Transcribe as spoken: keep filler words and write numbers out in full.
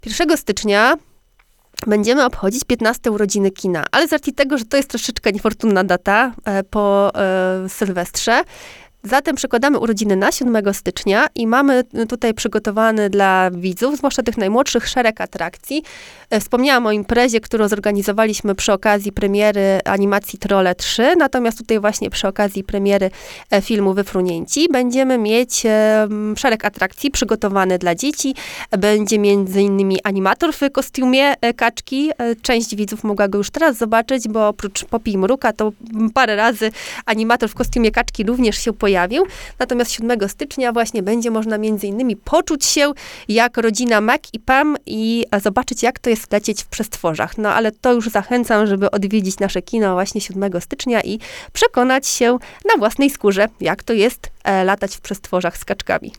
pierwszego stycznia będziemy obchodzić piętnaste urodziny kina, ale z racji tego, że to jest troszeczkę niefortunna data e, po e, Sylwestrze, zatem przekładamy urodziny na siódmego stycznia i mamy tutaj przygotowany dla widzów, zwłaszcza tych najmłodszych, szereg atrakcji. Wspomniałam o imprezie, którą zorganizowaliśmy przy okazji premiery animacji Trolle trzy, natomiast tutaj właśnie przy okazji premiery filmu Wyfrunięci będziemy mieć szereg atrakcji przygotowany dla dzieci. Będzie między innymi animator w kostiumie kaczki. Część widzów mogła go już teraz zobaczyć, bo oprócz Popi i Mruka to parę razy animator w kostiumie kaczki również się pojawił. pojawił. Natomiast siódmego stycznia właśnie będzie można między innymi poczuć się jak rodzina Mac i Pam i zobaczyć, jak to jest lecieć w przestworzach. No ale to już zachęcam, żeby odwiedzić nasze kino właśnie siódmego stycznia i przekonać się na własnej skórze, jak to jest e, latać w przestworzach z kaczkami.